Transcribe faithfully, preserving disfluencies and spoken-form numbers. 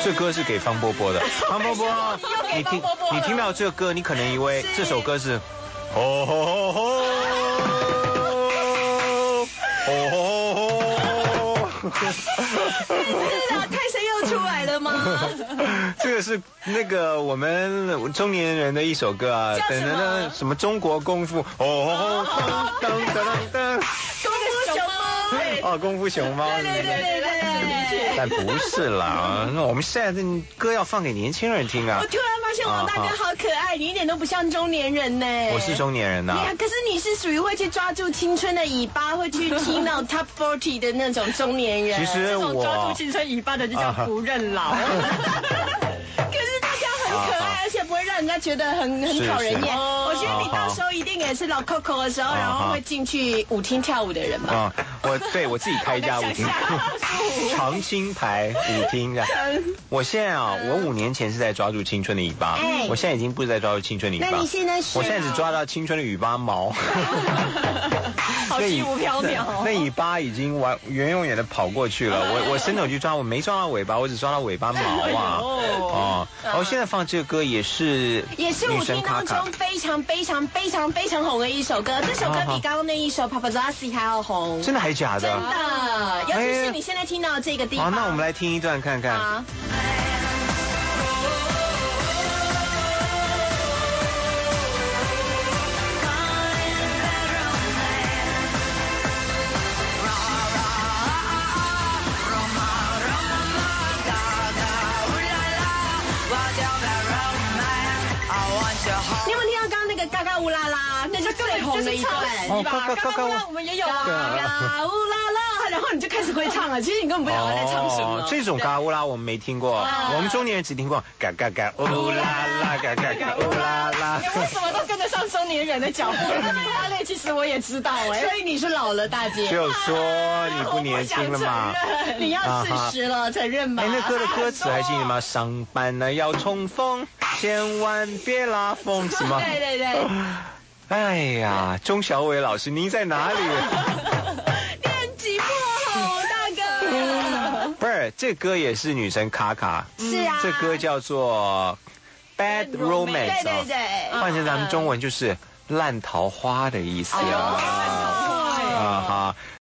这歌是给方波波的。方波波，你听你听到这歌，你可能以为这首歌是吼吼吼吼吼吼吼。 是啊，泰森又出来了吗？ 这个是那个我们中年人的一首歌啊，等等等，什么中国功夫，哦，噔噔噔噔， 功夫熊猫， 哦，功夫熊猫， 对对对对对， 但不是啦，那我们现在的歌要放给年轻人听啊。 我突然发现王大哥好可爱，你一点都不像中年人呢。 我是中年人呐、啊， 可是你是属于会去抓住青春的尾巴，会去听那种 Top 四十的那种中年人。 其实我抓住青春尾巴的就叫不认老。可是大家很可爱，而且不会让人家觉得很很讨人厌。我觉得你到时候一定也是老 Coco 的时候，然后会进去舞厅跳舞的人吧。 啊、嗯，我对我自己开一家舞厅，长青牌舞厅这样。我现在啊，我五年前是在抓住青春的尾巴，哎、我现在已经不是在抓住青春的尾巴。 那你现在是？ 我现在只抓到青春的尾巴毛。 好虚无缥缈、哦。 那尾巴已经完远远远的跑过去了。我我伸手去抓，我没抓到尾巴，我只抓到尾巴毛啊。哦，然后现在放这个歌也是也是舞厅当中非常非常非常非常红的一首歌。这首歌比刚刚那一首 Paparazzi 还要红。 真的还假的？ 真的，尤其是你现在听到这个地方。 好，那我们来听一段看看。 好。你有没有听到刚刚那个嘎嘎乌拉拉？那就最红的一段， 哦，嘎嘎嘎嘎乌拉， 我们也有啊，嘎嘎乌拉拉，然后你就开始会唱了。其实你根本不晓得在唱什么。 哦，这种嘎嘎乌拉我们没听过，我们中年人只听过嘎嘎嘎乌拉拉，嘎嘎嘎乌拉拉。 你为什么都跟得上中年人的脚步？这个拉类其实我也知道哎，所以你是老了，大姐。 就说你不年轻了嘛， 你要四十了，承认吧。 哎，那歌的歌词还记得吗？上班了要冲锋，千万别拉风，是吗？ 对对对。 哎呀，钟小伟老师，您在哪里？ 练级破吼，大哥。 不是，这歌也是女神卡卡。 是啊。 这歌叫做 Bad Romance， 对对对， 换成咱们中文就是烂桃花的意思啊。啊哈。